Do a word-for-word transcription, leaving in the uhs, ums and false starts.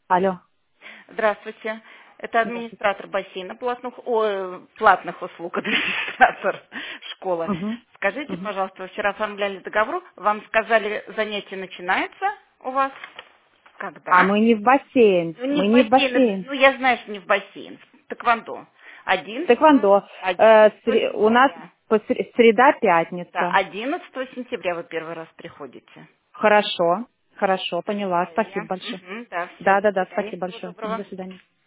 Алло. Здравствуйте. Это Здравствуйте. администратор бассейна платных, ой, платных услуг, администратор школы. Угу. Скажите, Угу. пожалуйста, вы вчера оформляли договор, вам сказали, занятие начинается у вас А когда? мы не в бассейн. Ну, не Мы в не в бассейн, это- бассейн. ну, я знаю, что не в бассейн, в тэквондо. одиннадцатого Тэквондо. Э, одиннадцатого сре- у нас сентября. по сре- среда, Да, пятница. одиннадцатого сентября вы первый раз приходите. Хорошо. Хорошо, До поняла. Спасибо свидания. большое. Мгм, да, все, Да, до да, да, свидания, спасибо всего большое. Мгм, доброго. до свидания.